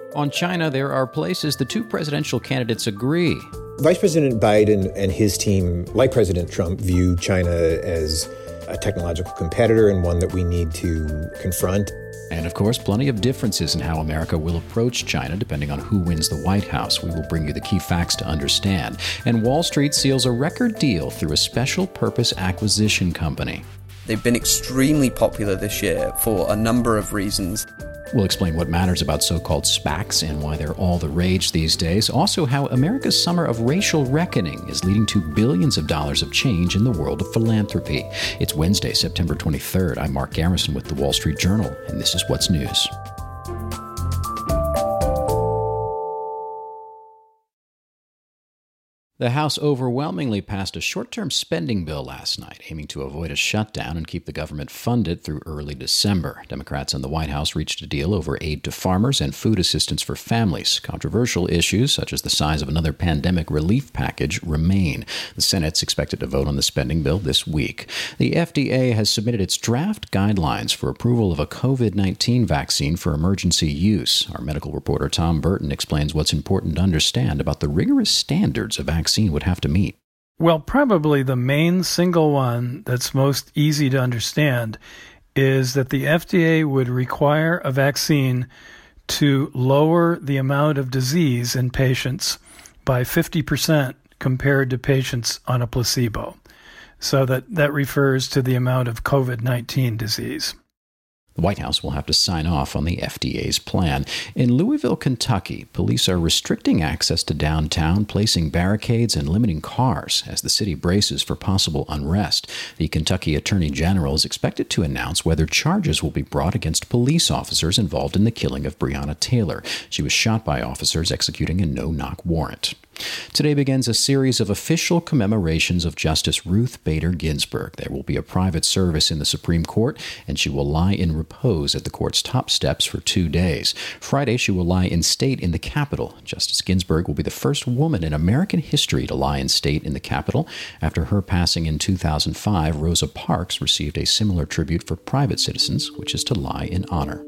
On China, there are places the two presidential candidates agree. Vice President Biden and his team, like President Trump, view China as a technological competitor and one that we need to confront. And of course, plenty of differences in how America will approach China depending on who wins the White House. We will bring you the key facts to understand. And Wall Street seals a record deal through a special purpose acquisition company. They've been extremely popular this year for a number of reasons. We'll explain what matters about so-called SPACs and why they're all the rage these days. Also, how America's summer of racial reckoning is leading to billions of dollars of change in the world of philanthropy. It's Wednesday, September 23rd. I'm Mark Garrison with The Wall Street Journal, and this is What's News. The House overwhelmingly passed a short-term spending bill last night, aiming to avoid a shutdown and keep the government funded through early December. Democrats in the White House reached a deal over aid to farmers and food assistance for families. Controversial issues, such as the size of another pandemic relief package, remain. The Senate's expected to vote on the spending bill this week. The FDA has submitted its draft guidelines for approval of a COVID-19 vaccine for emergency use. Our medical reporter Tom Burton explains what's important to understand about the rigorous standards a vaccine would have to meet. Well, probably the main single one that's most easy to understand is that the FDA would require a vaccine to lower the amount of disease in patients by 50% compared to patients on a placebo. So that refers to the amount of COVID-19 disease. The White House will have to sign off on the FDA's plan. In Louisville, Kentucky, police are restricting access to downtown, placing barricades and limiting cars as the city braces for possible unrest. The Kentucky Attorney General is expected to announce whether charges will be brought against police officers involved in the killing of Breonna Taylor. She was shot by officers executing a no-knock warrant. Today begins a series of official commemorations of Justice Ruth Bader Ginsburg. There will be a private service in the Supreme Court, and she will lie in repose at the court's top steps for 2 days. Friday, she will lie in state in the Capitol. Justice Ginsburg will be the first woman in American history to lie in state in the Capitol. After her passing in 2005, Rosa Parks received a similar tribute for private citizens, which is to lie in honor.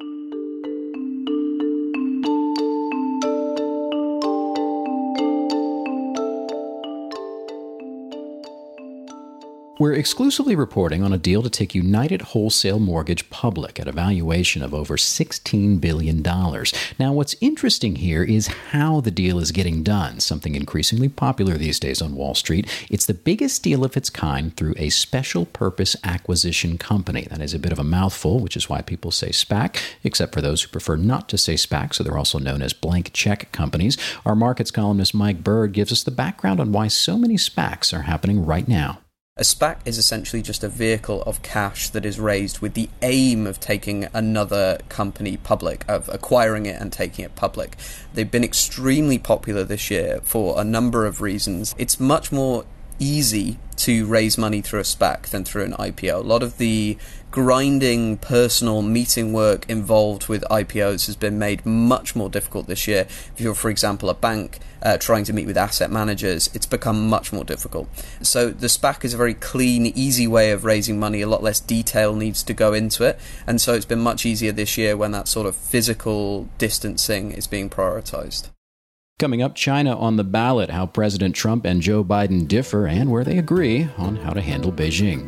We're exclusively reporting on a deal to take United Wholesale Mortgage public at a valuation of over $16 billion. Now, what's interesting here is how the deal is getting done, something increasingly popular these days on Wall Street. It's the biggest deal of its kind through a special purpose acquisition company. That is a bit of a mouthful, which is why people say SPAC, except for those who prefer not to say SPAC, so they're also known as blank check companies. Our markets columnist Mike Bird gives us the background on why so many SPACs are happening right now. A SPAC is essentially just a vehicle of cash that is raised with the aim of taking another company public, of acquiring it and taking it public. They've been extremely popular this year for a number of reasons. It's much more easy to raise money through a SPAC than through an IPO. A lot of the grinding, personal meeting work involved with IPOs has been made much more difficult this year. If you're, for example, a bank trying to meet with asset managers, it's become much more difficult. So the SPAC is a very clean, easy way of raising money. A lot less detail needs to go into it. And so it's been much easier this year when that sort of physical distancing is being prioritized. Coming up, China on the ballot, how President Trump and Joe Biden differ and where they agree on how to handle Beijing.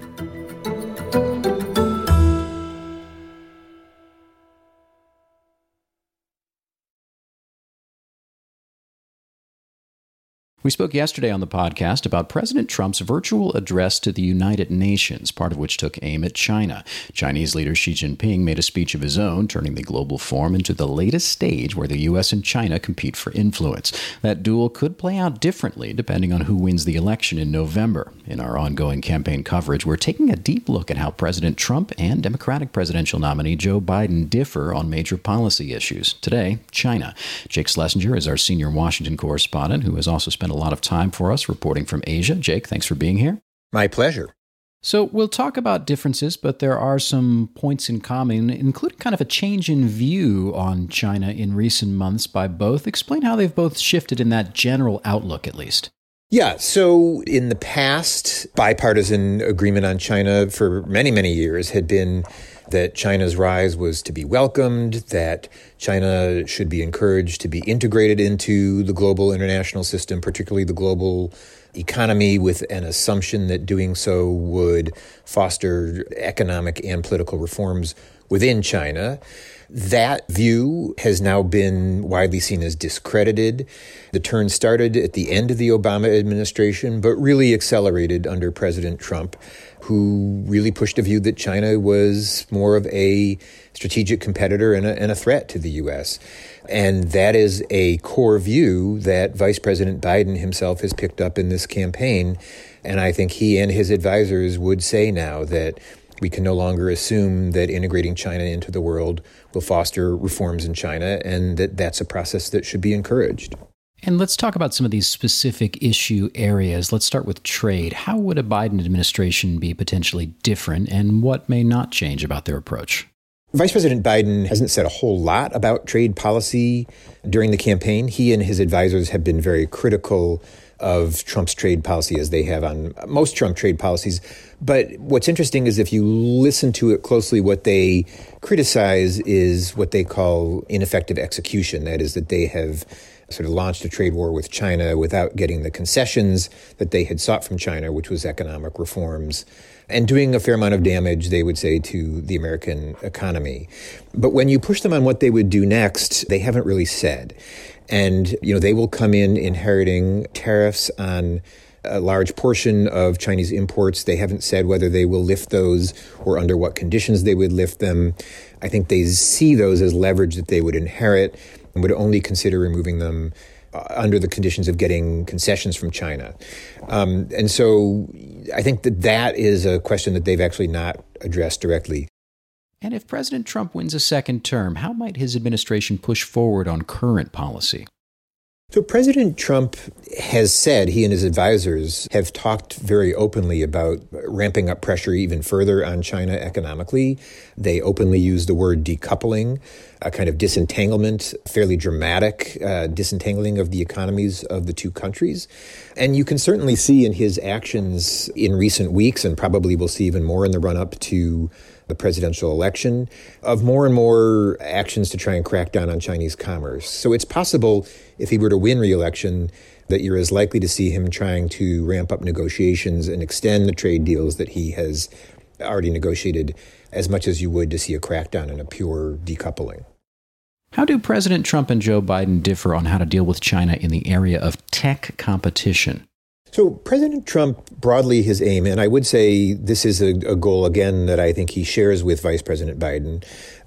We spoke yesterday on the podcast about President Trump's virtual address to the United Nations, part of which took aim at China. Chinese leader Xi Jinping made a speech of his own, turning the global forum into the latest stage where the U.S. and China compete for influence. That duel could play out differently depending on who wins the election in November. In our ongoing campaign coverage, we're taking a deep look at how President Trump and Democratic presidential nominee Joe Biden differ on major policy issues. Today, China. Jake Schlesinger is our senior Washington correspondent who has also spent a lot of time for us reporting from Asia. Jake, thanks for being here. My pleasure. So we'll talk about differences, but there are some points in common, including kind of a change in view on China in recent months by both. Explain how they've both shifted in that general outlook, at least. Yeah, so in the past, bipartisan agreement on China for many, many years had been that China's rise was to be welcomed, that China should be encouraged to be integrated into the global international system, particularly the global economy, with an assumption that doing so would foster economic and political reforms within China. That view has now been widely seen as discredited. The turn started at the end of the Obama administration, but really accelerated under President Trump, who really pushed a view that China was more of a strategic competitor and a threat to the U.S. And that is a core view that Vice President Biden himself has picked up in this campaign. And I think he and his advisors would say now that we can no longer assume that integrating China into the world will foster reforms in China, and that that's a process that should be encouraged. And let's talk about some of these specific issue areas. Let's start with trade. How would a Biden administration be potentially different, and what may not change about their approach? Vice President Biden hasn't said a whole lot about trade policy during the campaign. He and his advisors have been very critical of Trump's trade policy, as they have on most Trump trade policies. But what's interesting is if you listen to it closely, what they criticize is what they call ineffective execution. That is, that they have sort of launched a trade war with China without getting the concessions that they had sought from China, which was economic reforms, and doing a fair amount of damage, they would say, to the American economy. But when you push them on what they would do next, they haven't really said. And, they will come in inheriting tariffs on a large portion of Chinese imports. They haven't said whether they will lift those or under what conditions they would lift them. I think they see those as leverage that they would inherit and would only consider removing them under the conditions of getting concessions from China. And so I think that is a question that they've actually not addressed directly. And if President Trump wins a second term, how might his administration push forward on current policy? So President Trump has said, he and his advisors have talked very openly about ramping up pressure even further on China economically. They openly use the word decoupling, a kind of disentanglement, fairly dramatic disentangling of the economies of the two countries. And you can certainly see in his actions in recent weeks, and probably we'll see even more in the run-up to the presidential election, of more and more actions to try and crack down on Chinese commerce. So it's possible, if he were to win re-election, that you're as likely to see him trying to ramp up negotiations and extend the trade deals that he has already negotiated as much as you would to see a crackdown and a pure decoupling. How do President Trump and Joe Biden differ on how to deal with China in the area of tech competition? So President Trump, broadly his aim, and I would say this is a goal, again, that I think he shares with Vice President Biden,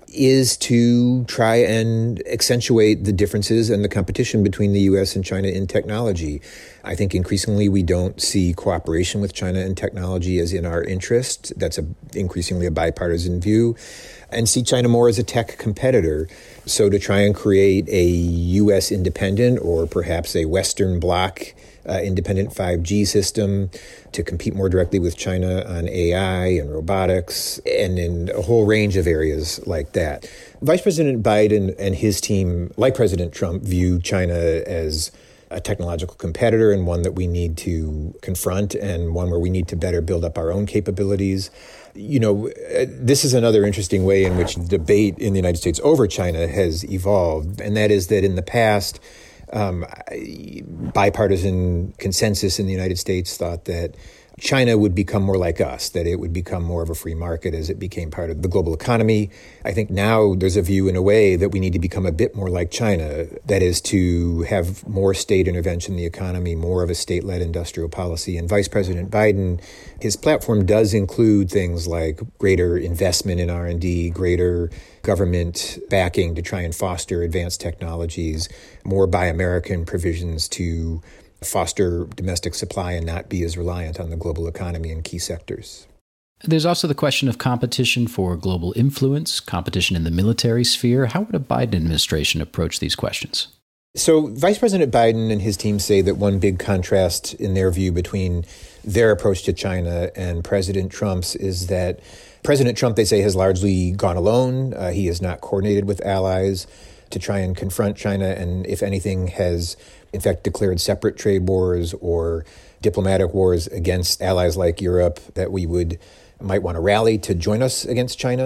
is to try and accentuate the differences and the competition between the U.S. and China in technology. I think increasingly we don't see cooperation with China in technology as in our interest. That's increasingly a bipartisan view. And see China more as a tech competitor. So to try and create a U.S. independent, or perhaps a Western bloc independent 5G system to compete more directly with China on AI and robotics and in a whole range of areas like that. Vice President Biden and his team, like President Trump, view China as a technological competitor and one that we need to confront and one where we need to better build up our own capabilities. This is another interesting way in which the debate in the United States over China has evolved, and that is that in the past, bipartisan consensus in the United States thought that China would become more like us, that it would become more of a free market as it became part of the global economy. I think now there's a view in a way that we need to become a bit more like China, that is to have more state intervention in the economy, more of a state-led industrial policy. And Vice President Biden, his platform does include things like greater investment in R&D, greater government backing to try and foster advanced technologies, more Buy American provisions to foster domestic supply and not be as reliant on the global economy in key sectors. There's also the question of competition for global influence, competition in the military sphere. How would a Biden administration approach these questions? So Vice President Biden and his team say that one big contrast in their view between their approach to China and President Trump's is that President Trump, they say, has largely gone alone. He has not coordinated with allies to try and confront China, and if anything, has in fact declared separate trade wars or diplomatic wars against allies like Europe that we might want to rally to join us against China.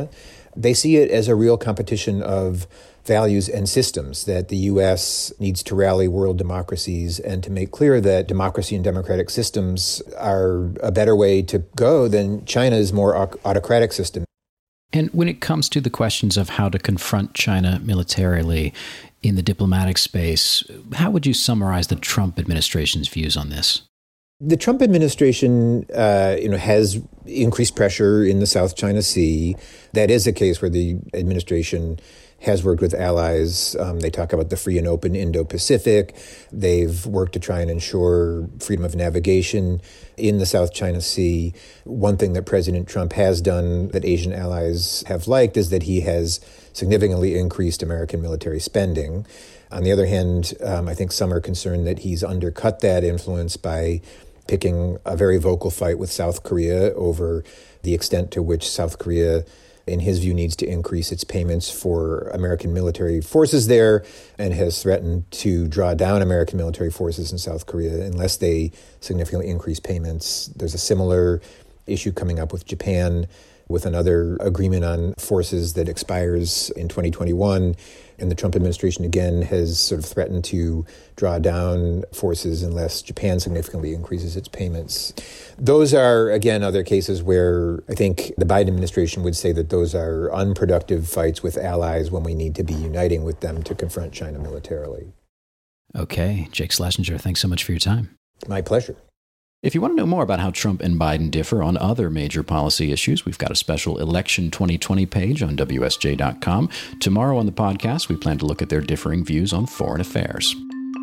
They see it as a real competition of values and systems, that the U.S. needs to rally world democracies and to make clear that democracy and democratic systems are a better way to go than China's more autocratic system. And when it comes to the questions of how to confront China militarily in the diplomatic space, how would you summarize the Trump administration's views on this? The Trump administration, has increased pressure in the South China Sea. That is a case where the administration has worked with allies. They talk about the free and open Indo-Pacific. They've worked to try and ensure freedom of navigation in the South China Sea. One thing that President Trump has done that Asian allies have liked is that he has significantly increased American military spending. On the other hand, I think some are concerned that he's undercut that influence by picking a very vocal fight with South Korea over the extent to which South Korea, in his view, needs to increase its payments for American military forces there, and has threatened to draw down American military forces in South Korea unless they significantly increase payments. There's a similar issue coming up with Japan, with another agreement on forces that expires in 2021. And the Trump administration, again, has sort of threatened to draw down forces unless Japan significantly increases its payments. Those are, again, other cases where I think the Biden administration would say that those are unproductive fights with allies when we need to be uniting with them to confront China militarily. Okay. Jake Schlesinger, thanks so much for your time. My pleasure. If you want to know more about how Trump and Biden differ on other major policy issues, we've got a special Election 2020 page on WSJ.com. Tomorrow on the podcast, we plan to look at their differing views on foreign affairs.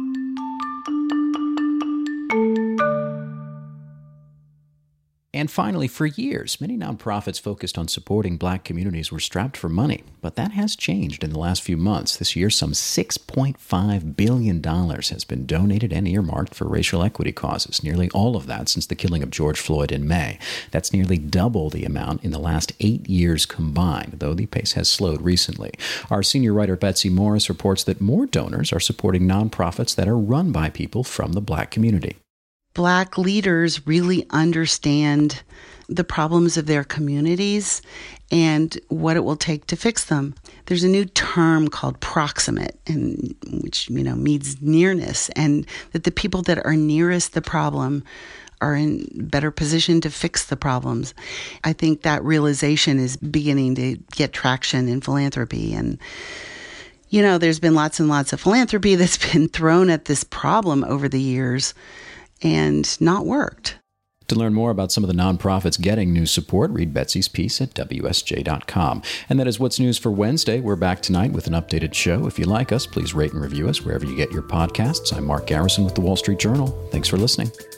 And finally, for years, many nonprofits focused on supporting Black communities were strapped for money. But that has changed in the last few months. This year, some $6.5 billion has been donated and earmarked for racial equity causes, nearly all of that since the killing of George Floyd in May. That's nearly double the amount in the last 8 years combined, though the pace has slowed recently. Our senior writer, Betsy Morris, reports that more donors are supporting nonprofits that are run by people from the Black community. Black leaders really understand the problems of their communities and what it will take to fix them. There's a new term called proximate, and which means nearness, and that the people that are nearest the problem are in better position to fix the problems. I think that realization is beginning to get traction in philanthropy. And there's been lots and lots of philanthropy that's been thrown at this problem over the years and not worked. To learn more about some of the nonprofits getting new support, read Betsy's piece at WSJ.com. And that is What's News for Wednesday. We're back tonight with an updated show. If you like us, please rate and review us wherever you get your podcasts. I'm Mark Garrison with The Wall Street Journal. Thanks for listening.